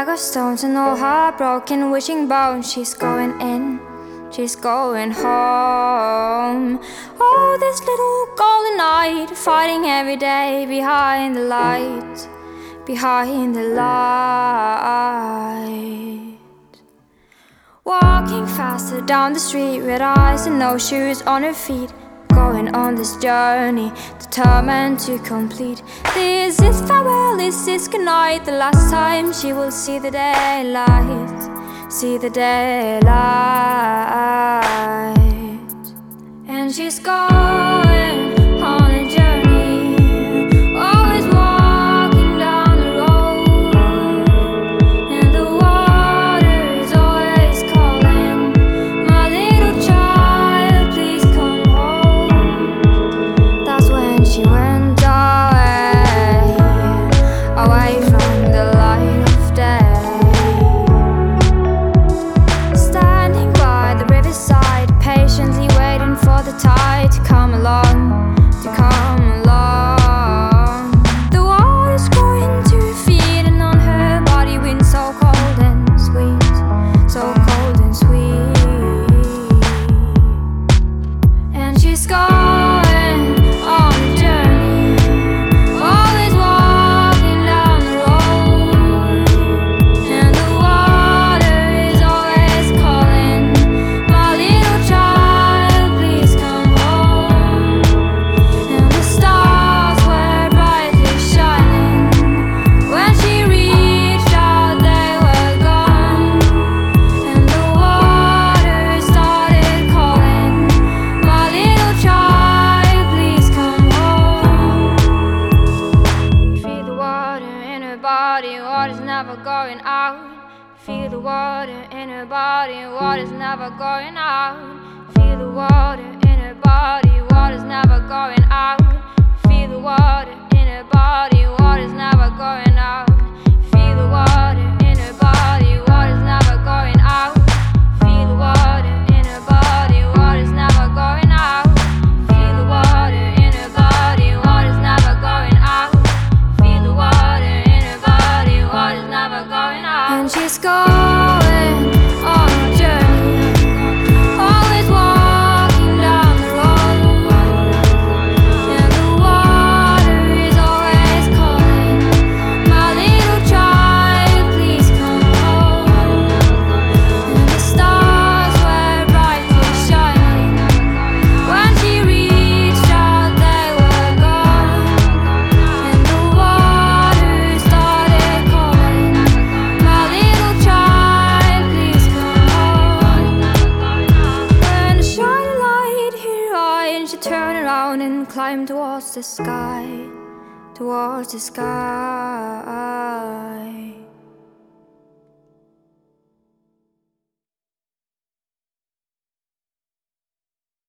bag of stones and all her broken wishing bones. She's going in, she's going home. Oh, this little golden knight, fighting every day behind the light, behind the light. Walking faster down the street with eyes and no shoes on her feet, going on this journey, determined to complete. This is farewell, this is goodnight, the last time she will see the daylight, see the daylight. And she's going on a journey, always walking down the road, and the water is always calling, my little child, please come home. That's when she went away, away from the light of day. Standing by the riverside, patiently waiting for the tide to come along, to come along. The water's going to her feet, and on her body wind so cold and sweet, so cold and sweet. And she's going on a journey, always walking down the road, and the water is always calling, my little child, please come home. And the stars were brightly shining, when she reached out they were gone, and the water started calling, my little child, please come home. Feel the water in her body, water's never going out. Feel the water in her body, water's never going out. Feel the water in her body, water's never going out. Feel the water in her body, water's never going out. Feel the water in her body, water's never going out. Feel the water in her body, water's never going out. Feel the water in her body, water's never going out. Feel the water in her body, water's never going out. And she's going on a journey, always walking down the road, and the water is always calling, my little child, please come home. And the stars were brightly shining, when she reached out they were gone, and the water started calling, my little child, please come home. When the shining light hit her eye, and she turned around and climbed towards the sky, towards the sky.